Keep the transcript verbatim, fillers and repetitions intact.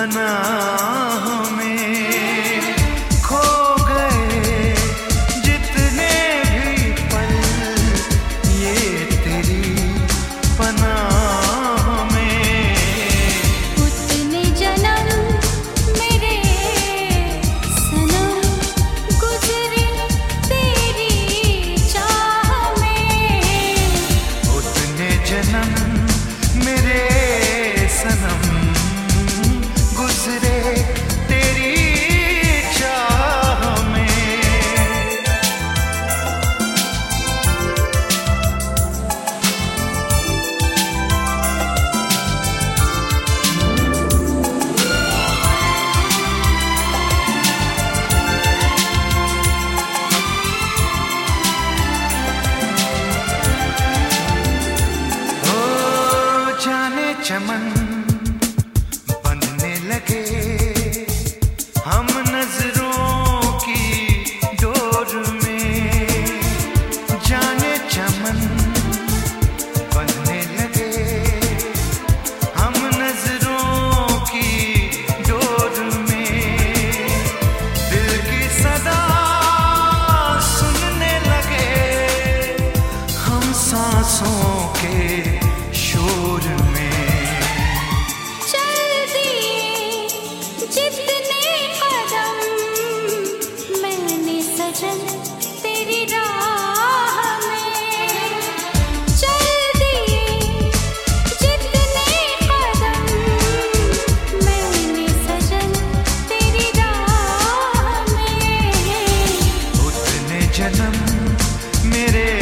पनाह में खो गए जितने भी पल ये तेरी पनाह में। उतने जन्म मेरे सनम गुजरे तेरी चाह में। उतने जन्म मेरे सनम गुजरे तेरी चाह में। ओ जाने चमन बंधने लगे हम नजरों की डोर में। जाने चमन बंधने लगे हम नजरों की डोर में। दिल की सदा सुनने लगे हम सांसों के शोर में। चल दिए जितने कदम मैंने सजन तेरी राह में। चल दिए जितने कदम मैंने सजन तेरी राह में। उतने जन्म मेरे